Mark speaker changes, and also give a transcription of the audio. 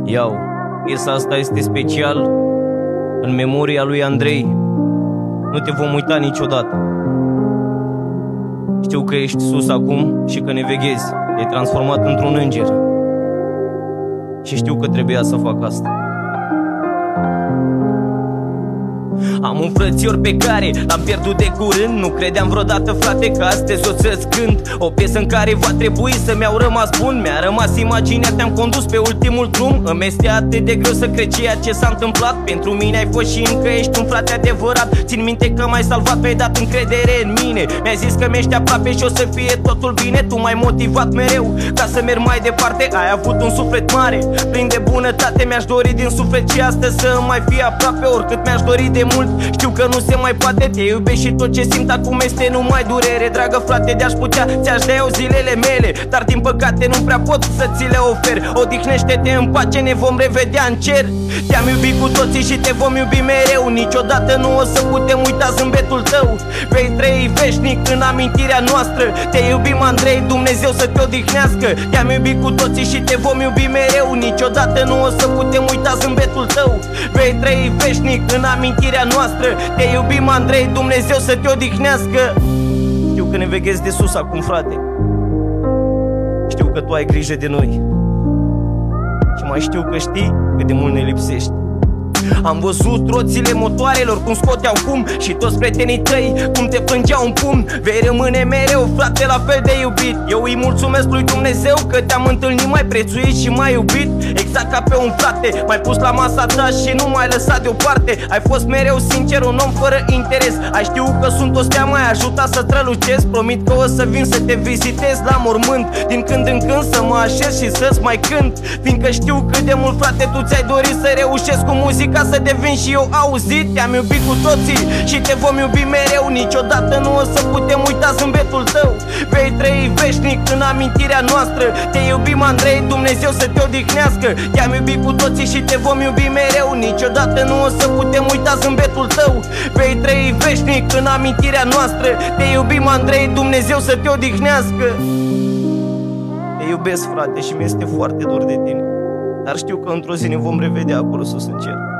Speaker 1: Iau, piesa asta este special în memoria lui Andrei. Nu te vom uita niciodată. Știu că ești sus acum și că ne veghezi. Te-ai transformat într-un înger și știu că trebuia să fac asta. Am un frățior pe care l-am pierdut de curând. Nu credeam vreodată, frate, că astăzi o să-ți cânt o piesă în care va trebui să-mi au rămas bun. Mi-a rămas imaginea, te-am condus pe ultimul drum. Îmi este atât de greu să cred ceea ce s-a întâmplat. Pentru mine ai fost și încă ești un frate adevărat. Țin minte că m-ai salvat, mi-ai dat încredere în mine. Mi-ai zis că mi-ești aproape și o să fie totul bine. Tu m-ai motivat mereu ca să merg mai departe. Ai avut un suflet mare, plin de bunătate. Mi-aș dori din suflet și astăzi să mai fie aproape. Oricât mi-aș dori de mult, știu că nu se mai poate. Te iubesc și tot ce simt acum este numai durere. Dragă frate, de-aș putea, ți-aș da eu zilele mele, dar din păcate nu prea pot să ți le ofer. Odihnește-te în pace, ne vom revedea în cer. Te-am iubit cu toții și te vom iubi mereu. Niciodată nu o să putem uita zâmbetul tău. Vei trăi veșnic în amintirea noastră. Te iubim, Andrei, Dumnezeu să te odihnească. Te-am iubit cu toții și te vom iubi mereu. Niciodată nu o să putem uita zâmbetul tău. Vei trăi veșnic în amintirea noastră. Te iubim, Andrei, Dumnezeu să te odihnească. Știu că ne veghezi de sus acum, frate. Știu că tu ai grijă de noi și mai știu că știi cât de mult ne lipsești. Am văzut roțile motoarelor cum scoteau fum și toți prietenii tăi cum te plângeau în pumn. Vei rămâne mereu, frate, la fel de iubit. Eu îi mulțumesc lui Dumnezeu că te-am întâlnit, mai prețuit și mai iubit. Exact ca pe un frate, m-ai pus la masa ta și nu m-ai lăsat deoparte. Ai fost mereu sincer, un om fără interes. Ai știut că sunt o stea, m-ai ajutat să strălucesc. Promit că o să vin să te vizitez la mormânt, din când în când să mă așez și să-ți mai cânt. Fiindcă știu cât de mult, frate, tu ți-ai dorit să reușesc cu muzica, să devin și eu auzit. Te-am iubit cu toții și te vom iubi mereu. Niciodată nu o să putem uita zâmbetul tău. Vei trăi veșnic în amintirea noastră. Te iubim, Andrei, Dumnezeu să te odihnească. Te-am iubit cu toții și te vom iubi mereu. Niciodată nu o să putem uita zâmbetul tău. Vei trăi veșnic în amintirea noastră. Te iubim, Andrei, Dumnezeu să te odihnească. Te iubesc, frate, și mi-este foarte dor de tine, dar știu că într-o zi ne vom revedea acolo sus în cer.